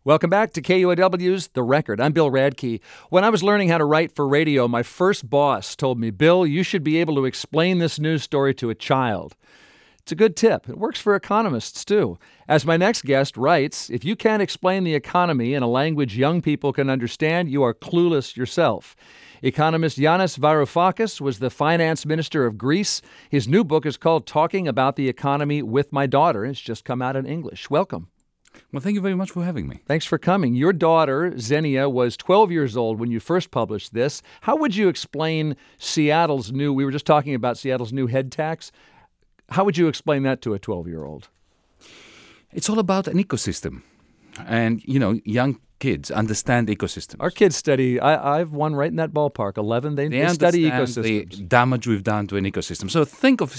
Welcome back to KUOW's The Record. I'm Bill Radke. When I was learning how to write for radio, my first boss told me, Bill, you should be able to explain this news story to a child. It's a good tip. It works for economists, too. As my next guest writes, if you can't explain the economy in a language young people can understand, you are clueless yourself. Economist Yanis Varoufakis was the finance minister of Greece. His new book is called Talking About the Economy with My Daughter. It's just come out in English. Welcome. Well, thank you very much for having me. Thanks for coming. Your daughter, Xenia, was 12 years old when you first published this. How would you explain we were just talking about Seattle's new head tax. How would you explain that to a 12-year-old? It's all about an ecosystem. And, young kids understand ecosystems. Our kids study, I've one right in that ballpark, 11. They study ecosystems. The damage we've done to an ecosystem. So think of,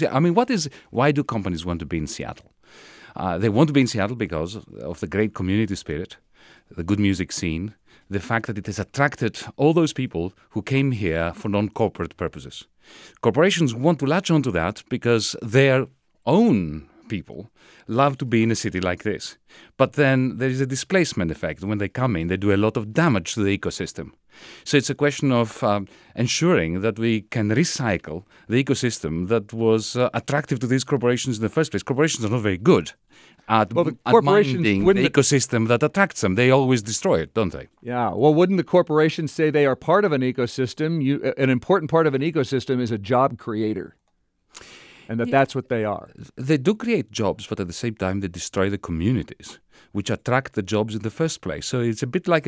why do companies want to be in Seattle? They want to be in Seattle because of the great community spirit, the good music scene, the fact that it has attracted all those people who came here for non-corporate purposes. Corporations want to latch onto that because their own people love to be in a city like this. But then there is a displacement effect. When they come in, they do a lot of damage to the ecosystem. So it's a question of ensuring that we can recycle the ecosystem that was attractive to these corporations in the first place. Corporations are not very good at minding the ecosystem that attracts them. They always destroy it, don't they? Yeah. Well, wouldn't the corporations say they are part of an ecosystem? An important part of an ecosystem is a job creator. And that's what they are. They do create jobs, but at the same time, they destroy the communities, which attract the jobs in the first place. So it's a bit like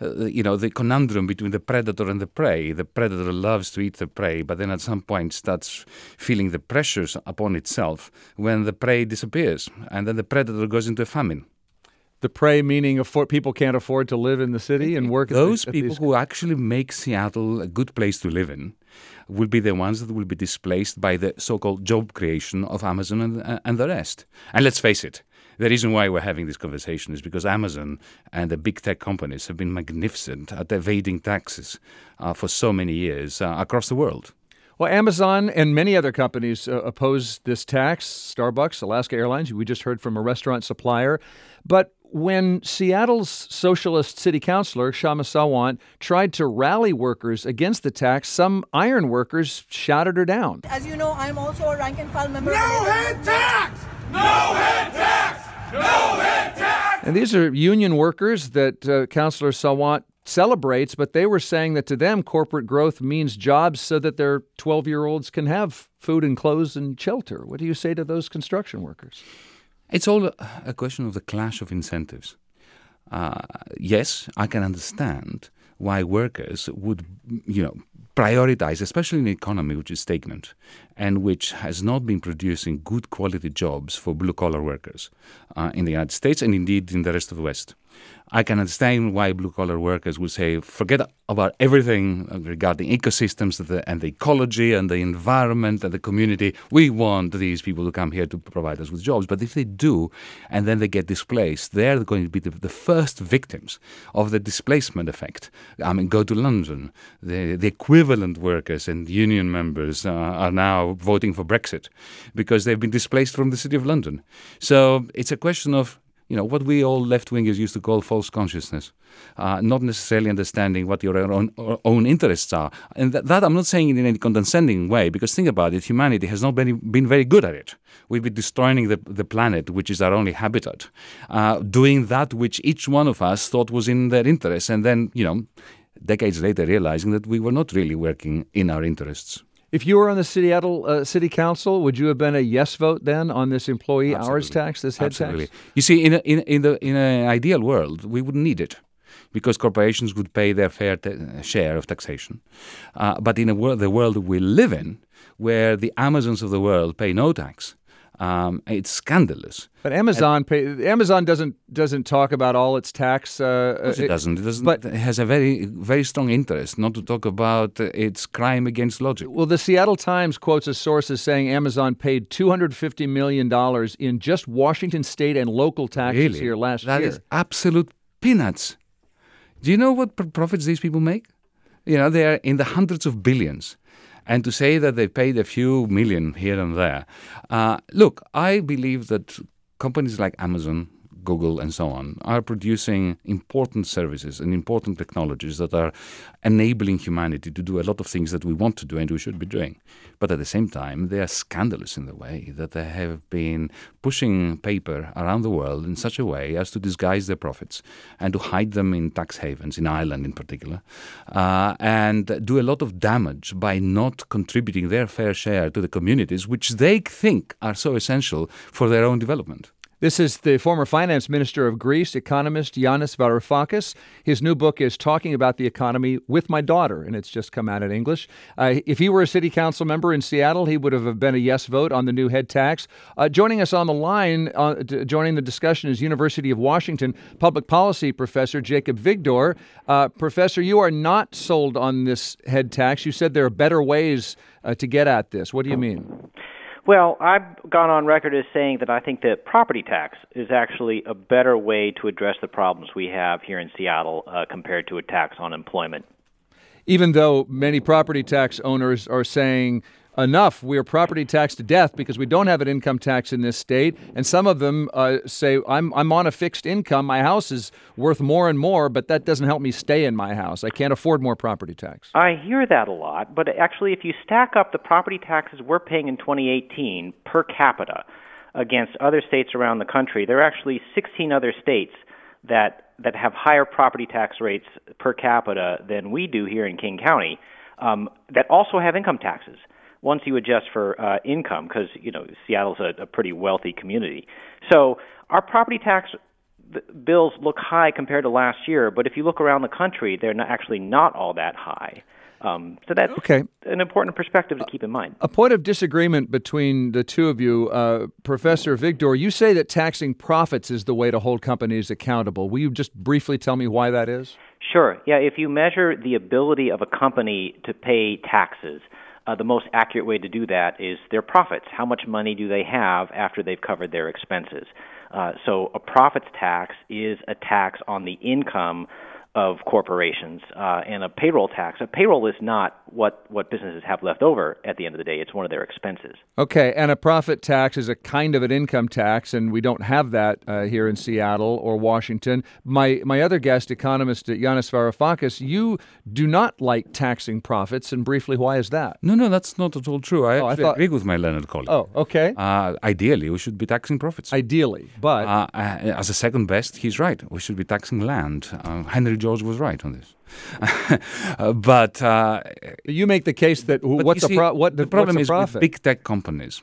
the conundrum between the predator and the prey. The predator loves to eat the prey, but then at some point starts feeling the pressures upon itself when the prey disappears, and then the predator goes into a famine. The prey meaning people can't afford to live in the city and work. Those people who actually make Seattle a good place to live in will be the ones that will be displaced by the so-called job creation of Amazon and the rest. And let's face it, the reason why we're having this conversation is because Amazon and the big tech companies have been magnificent at evading taxes for so many years across the world. Well, Amazon and many other companies oppose this tax. Starbucks, Alaska Airlines, we just heard from a restaurant supplier. But when Seattle's socialist city councilor, Kshama Sawant, tried to rally workers against the tax, some iron workers shouted her down. As you know, I'm also a rank-and-file member. No head tax! No head tax! No head tax! And these are union workers that Councilor Sawant celebrates, but they were saying that to them, corporate growth means jobs so that their 12-year-olds can have food and clothes and shelter. What do you say to those construction workers? It's all a question of the clash of incentives. Yes, I can understand why workers would, prioritize, especially in an economy which is stagnant and which has not been producing good quality jobs for blue-collar workers in the United States and indeed in the rest of the West. I can understand why blue-collar workers would say, forget about everything regarding ecosystems and the ecology and the environment and the community. We want these people to come here to provide us with jobs. But if they do, and then they get displaced, they're going to be the first victims of the displacement effect. Go to London. The equivalent workers and union members are now voting for Brexit because they've been displaced from the city of London. So it's a question of what we all left-wingers used to call false consciousness, not necessarily understanding what your own interests are. And that I'm not saying it in any condescending way, because think about it, humanity has not been very good at it. We've been destroying the planet, which is our only habitat, doing that which each one of us thought was in their interest, and then, decades later realizing that we were not really working in our interests. If you were on the Seattle City Council, would you have been a yes vote then on this employee Absolutely. hours tax, this head Absolutely. tax? You see, in an ideal world, we wouldn't need it because corporations would pay their fair share of taxation. But in the world we live in, where the Amazons of the world pay no tax, it's scandalous. But Amazon doesn't talk about all its tax. Of course it doesn't. But it has a very, very strong interest not to talk about its crime against logic. Well, the Seattle Times quotes a source as saying Amazon paid $250 million in just Washington state and local taxes here last year. That is absolute peanuts. Do you know what profits these people make? They are in the hundreds of billions. And to say that they paid a few million here and there. Look, I believe that companies like Amazon, Google, and so on, are producing important services and important technologies that are enabling humanity to do a lot of things that we want to do and we should be doing. But at the same time, they are scandalous in the way that they have been pushing paper around the world in such a way as to disguise their profits and to hide them in tax havens, in Ireland in particular, and do a lot of damage by not contributing their fair share to the communities which they think are so essential for their own development. This is the former finance minister of Greece, economist Yanis Varoufakis. His new book is Talking About the Economy with My Daughter, and it's just come out in English. If he were a city council member in Seattle, he would have been a yes vote on the new head tax. Joining us on the line, joining the discussion, is University of Washington public policy professor Jacob Vigdor. Professor, you are not sold on this head tax. You said there are better ways to get at this. What do you mean? Well, I've gone on record as saying that I think that property tax is actually a better way to address the problems we have here in Seattle compared to a tax on employment. Even though many property tax owners are saying, enough, we are property taxed to death because we don't have an income tax in this state. And some of them say, I'm on a fixed income. My house is worth more and more, but that doesn't help me stay in my house. I can't afford more property tax. I hear that a lot, but actually if you stack up the property taxes we're paying in 2018 per capita against other states around the country, there are actually 16 other states that have higher property tax rates per capita than we do here in King County that also have income taxes. Once you adjust for income, because Seattle's a pretty wealthy community. So our property tax bills look high compared to last year, but if you look around the country, they're actually not all that high. So that's an important perspective to keep in mind. A point of disagreement between the two of you, Professor Vigdor, you say that taxing profits is the way to hold companies accountable. Will you just briefly tell me why that is? Sure. Yeah, if you measure the ability of a company to pay taxes, the most accurate way to do that is their profits. How much money do they have after they've covered their expenses? So a profits tax is a tax on the income of corporations, and a payroll tax. A payroll is not what businesses have left over at the end of the day. It's one of their expenses. Okay, and a profit tax is a kind of an income tax, and we don't have that here in Seattle or Washington. My other guest, economist Yanis Varoufakis, you do not like taxing profits, and briefly, why is that? No, that's not at all true. I agree with my learned colleague. Oh, okay. Ideally, we should be taxing profits. Ideally, but... as a second best, he's right. We should be taxing land. Henry George was right on this. But you make the case that the problem is profit? With big tech companies,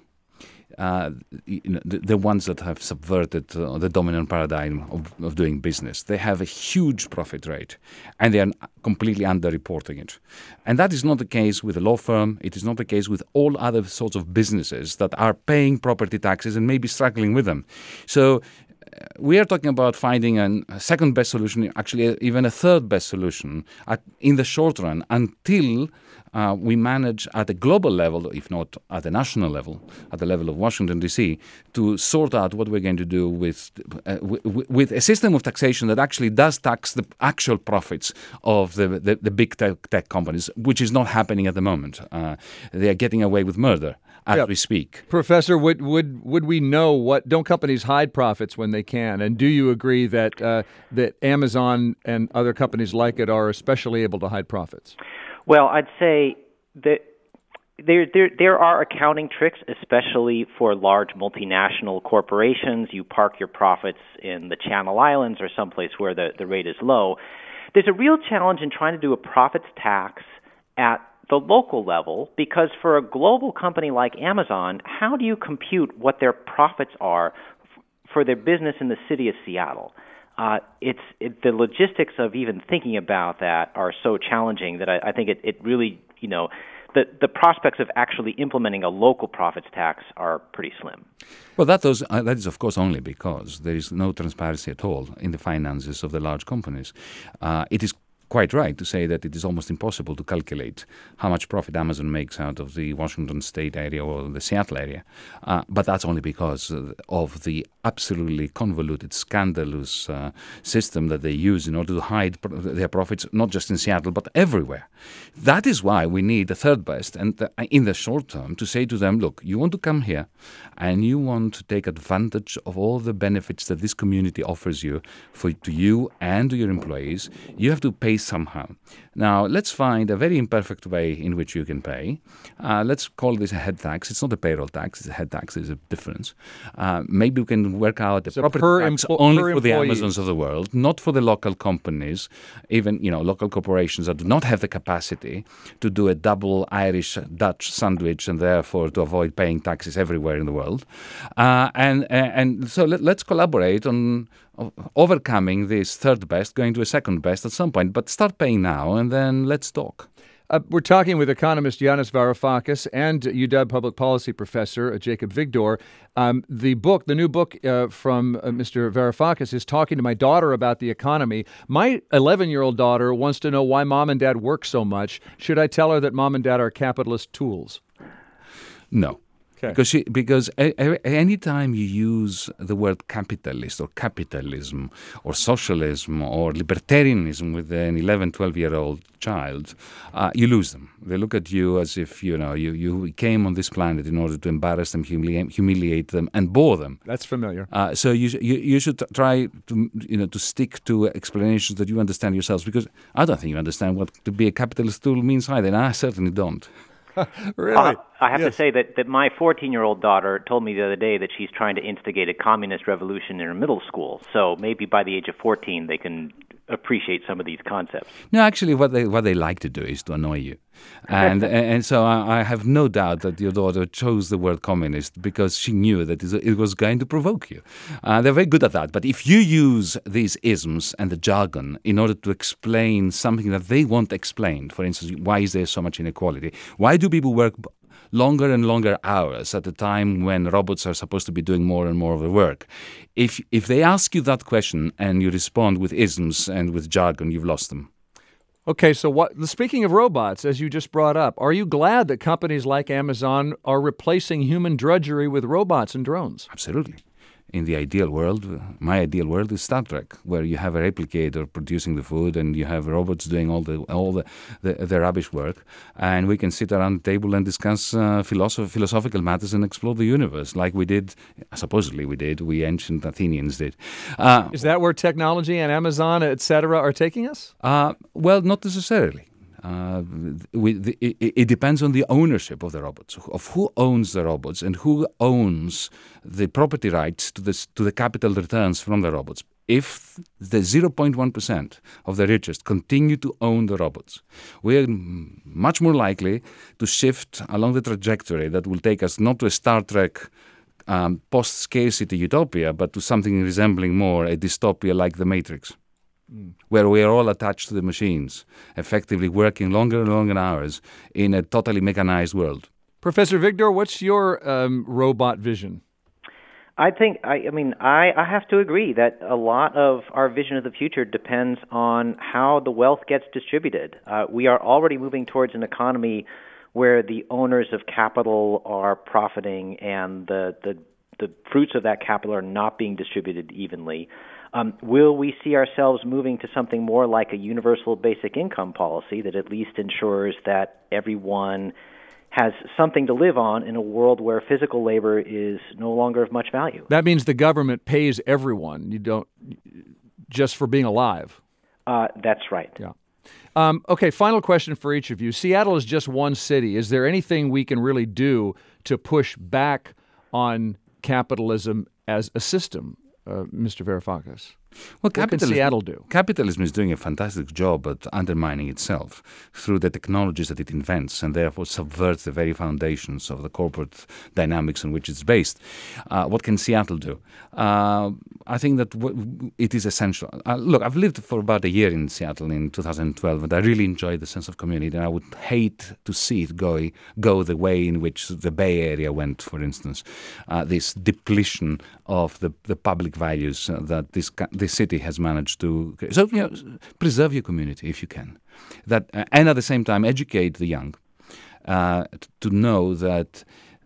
the ones that have subverted the dominant paradigm of doing business. They have a huge profit rate, and they are completely underreporting it. And that is not the case with a law firm. It is not the case with all other sorts of businesses that are paying property taxes and maybe struggling with them. So we are talking about finding a second best solution, actually even a third best solution in the short run until we manage at a global level, if not at a national level, at the level of Washington, D.C., to sort out what we're going to do with a system of taxation that actually does tax the actual profits of the big tech companies, which is not happening at the moment. They are getting away with murder as we speak. Professor, would we know don't companies hide profits when they can? And do you agree that that Amazon and other companies like it are especially able to hide profits? Well, I'd say that there are accounting tricks, especially for large multinational corporations. You park your profits in the Channel Islands or someplace where the rate is low. There's a real challenge in trying to do a profits tax at the local level, because for a global company like Amazon, how do you compute what their profits are for their business in the city of Seattle? The logistics of even thinking about that are so challenging that I think it really, the prospects of actually implementing a local profits tax are pretty slim. Well, that is, of course, only because there is no transparency at all in the finances of the large companies. It is quite right to say that it is almost impossible to calculate how much profit Amazon makes out of the Washington State area or the Seattle area. But that's only because of the absolutely convoluted, scandalous system that they use in order to hide their profits, not just in Seattle, but everywhere. That is why we need a third best, and in the short term, to say to them, look, you want to come here, and you want to take advantage of all the benefits that this community offers you, to you and to your employees, you have to pay somehow. Now, let's find a very imperfect way in which you can pay. Let's call this a head tax. It's not a payroll tax, it's a head tax. There's a difference. Maybe we can work out a property tax only for the Amazons of the world, not for the local companies, even local corporations that do not have the capacity to do a double Irish-Dutch sandwich and therefore to avoid paying taxes everywhere in the world. And so let's collaborate on overcoming this third best, going to a second best at some point, but start paying now and then let's talk. We're talking with economist Yanis Varoufakis and UW public policy professor Jacob Vigdor. The new book from Mr. Varoufakis is Talking to My Daughter About the Economy. My 11-year-old daughter wants to know why mom and dad work so much. Should I tell her that mom and dad are capitalist tools? No. Okay. Because any time you use the word capitalist or capitalism or socialism or libertarianism with an 11, 12-year-old child, you lose them. They look at you as if, you came on this planet in order to embarrass them, humiliate them, and bore them. That's familiar. So you should try to stick to explanations that you understand yourselves, because I don't think you understand what to be a capitalist tool means either, and I certainly don't. Really? I have to say that my 14-year-old daughter told me the other day that she's trying to instigate a communist revolution in her middle school. So maybe by the age of 14, they can appreciate some of these concepts. No, actually, what they like to do is to annoy you. And so I have no doubt that your daughter chose the word communist because she knew that it was going to provoke you. They're very good at that. But if you use these isms and the jargon in order to explain something that they want explained, for instance, why is there so much inequality? Why do people work longer and longer hours at a time when robots are supposed to be doing more and more of the work? If they ask you that question and you respond with isms and with jargon, you've lost them. Okay, so speaking of robots, as you just brought up, are you glad that companies like Amazon are replacing human drudgery with robots and drones? Absolutely. In the ideal world, my ideal world is Star Trek, where you have a replicator producing the food and you have robots doing all the rubbish work, and we can sit around the table and discuss philosophical matters and explore the universe, like supposedly we ancient Athenians did. Is that where technology and Amazon, etc., are taking us? Well, not necessarily. It depends on the ownership of the robots, of who owns the robots and who owns the property rights to the capital returns from the robots. If the 0.1% of the richest continue to own the robots, we're much more likely to shift along the trajectory that will take us not to a Star Trek post-scarcity utopia, but to something resembling more a dystopia like The Matrix. Where we are all attached to the machines, effectively working longer and longer hours in a totally mechanized world. Professor Vigdor, what's your robot vision? I have to agree that a lot of our vision of the future depends on how the wealth gets distributed. We are already moving towards an economy where the owners of capital are profiting and the fruits of that capital are not being distributed evenly. Will we see ourselves moving to something more like a universal basic income policy that at least ensures that everyone has something to live on in a world where physical labor is no longer of much value? That means the government pays everyone. You don't just for being alive. That's right. Yeah. Okay, final question for each of you. Seattle is just one city. Is there anything we can really do to push back on capitalism as a system? Mr. Varoufakis. Well, what can Seattle do? Capitalism is doing a fantastic job at undermining itself through the technologies that it invents and therefore subverts the very foundations of the corporate dynamics on which it's based. What can Seattle do? I think that it is essential. Look, I've lived for about a year in Seattle in 2012, and I really enjoyed the sense of community, and I would hate to see it go the way in which the Bay Area went, for instance. This depletion of the public values that the city has managed to. So, preserve your community if you can. And at the same time, educate the young to know that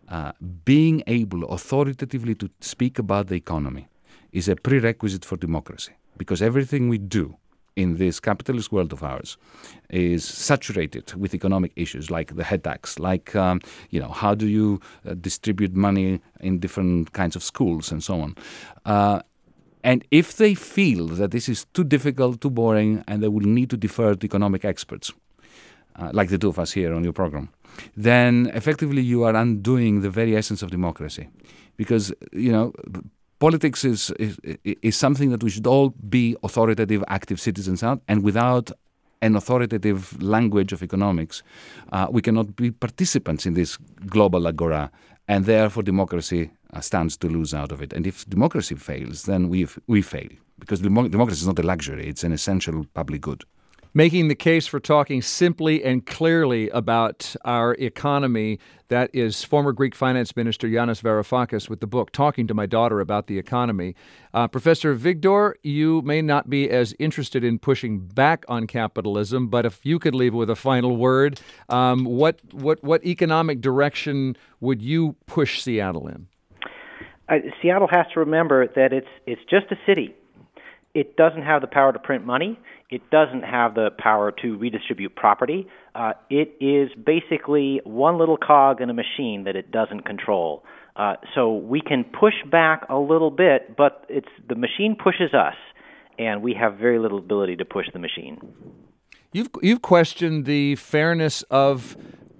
being able authoritatively to speak about the economy is a prerequisite for democracy, because everything we do in this capitalist world of ours is saturated with economic issues like the head tax, like, how do you distribute money in different kinds of schools and so on. And if they feel that this is too difficult, too boring, and they will need to defer to economic experts, like the two of us here on your program, then effectively you are undoing the very essence of democracy. Because, politics is something that we should all be authoritative, active citizens on, and without an authoritative language of economics, we cannot be participants in this global agora, and therefore democracy stands to lose out of it. And if democracy fails, then we fail, because democracy is not a luxury, it's an essential public good. Making the case for talking simply and clearly about our economy. That is former Greek finance minister Yanis Varoufakis with the book Talking to My Daughter About the Economy. Professor Vigdor, you may not be as interested in pushing back on capitalism, but if you could leave with a final word, what economic direction would you push Seattle in? Seattle has to remember that it's just a city. It doesn't have the power to print money. It doesn't have the power to redistribute property. It is basically one little cog in a machine that it doesn't control. So we can push back a little bit, but the machine pushes us, and we have very little ability to push the machine. You've questioned the fairness of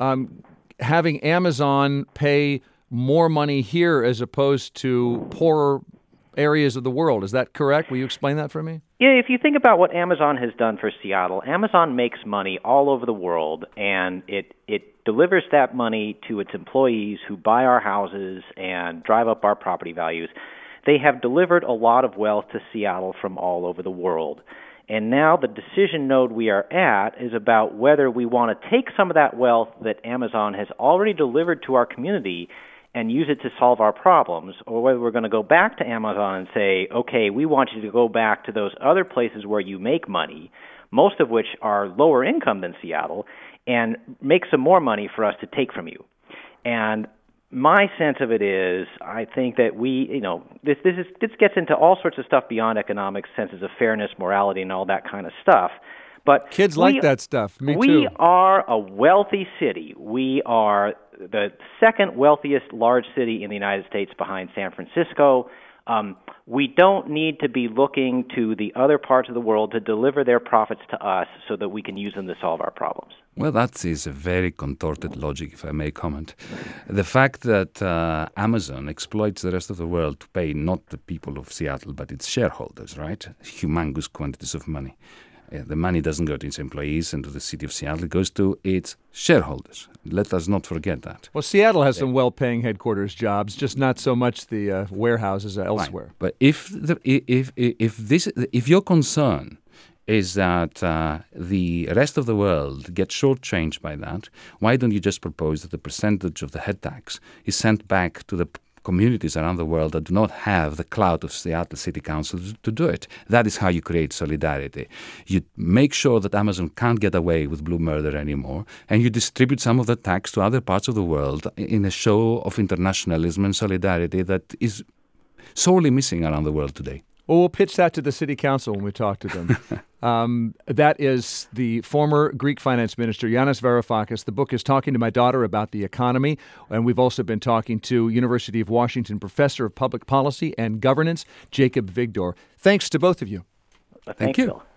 having Amazon pay more money here as opposed to poorer areas of the world. Is that correct? Will you explain that for me? Yeah, if you think about what Amazon has done for Seattle, Amazon makes money all over the world, and it delivers that money to its employees who buy our houses and drive up our property values. They have delivered a lot of wealth to Seattle from all over the world. And now the decision node we are at is about whether we want to take some of that wealth that Amazon has already delivered to our community and use it to solve our problems, or whether we're going to go back to Amazon and say, okay, we want you to go back to those other places where you make money, most of which are lower income than Seattle, and make some more money for us to take from you. And my sense of it is, I think that this gets into all sorts of stuff beyond economics, senses of fairness, morality, and all that kind of stuff. But kids like that stuff. Me too. We are a wealthy city. We are the second wealthiest large city in the United States behind San Francisco. We don't need to be looking to the other parts of the world to deliver their profits to us so that we can use them to solve our problems. Well, that is a very contorted logic, if I may comment. The fact that Amazon exploits the rest of the world to pay not the people of Seattle, but its shareholders, right? Humongous quantities of money. The money doesn't go to its employees and to the city of Seattle. It goes to its shareholders. Let us not forget that. Well, Seattle has some well-paying headquarters jobs, just not so much the warehouses elsewhere. Right. But if your concern is that the rest of the world gets shortchanged by that, why don't you just propose that the percentage of the head tax is sent back to the communities around the world that do not have the clout of Seattle City Council to do it? That is how you create solidarity. You make sure that Amazon can't get away with blue murder anymore, and you distribute some of the tax to other parts of the world in a show of internationalism and solidarity that is sorely missing around the world today. Well, we'll pitch that to the city council when we talk to them. That is the former Greek finance minister, Yanis Varoufakis. The book is Talking to My Daughter About the Economy. And we've also been talking to University of Washington professor of public policy and governance, Jacob Vigdor. Thanks to both of you. Thank you.